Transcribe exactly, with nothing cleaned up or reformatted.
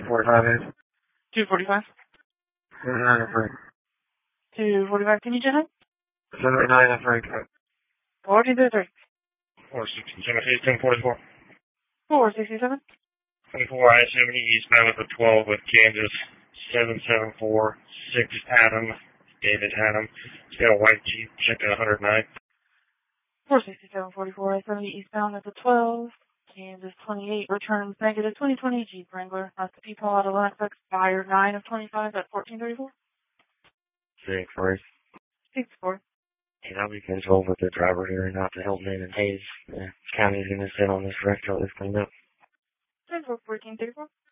forty-five is. two forty-five. seventy-nine at Frank. two forty-five, can you get him? seventy-nine at Frank. forty-three. four sixty-seven, ten forty-four. four sixty-seven. twenty-four I seventy eastbound at the twelve with Kansas seven seven four six Adam. David Adam. He's got a white Jeep, check at one hundred nine. four sixty-seven forty-four I seventy eastbound at the twelve. Kansas twenty-eight returns negative twenty twenty Jeep Wrangler. That's the people out of Lennox Buyer nine of twenty-five at fourteen thirty-four. six four. six four. And I'll be controlled with the driver here not to help me and Hayes. Yeah, county's going to sit on this wreck till it's cleaned up. ten four fourteen thirty-four.